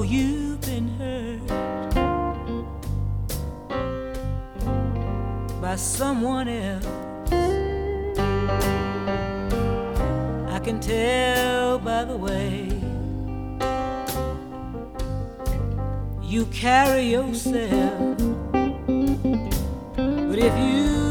know you've been hurt by someone else. I can tell by the way you carry yourself. But if you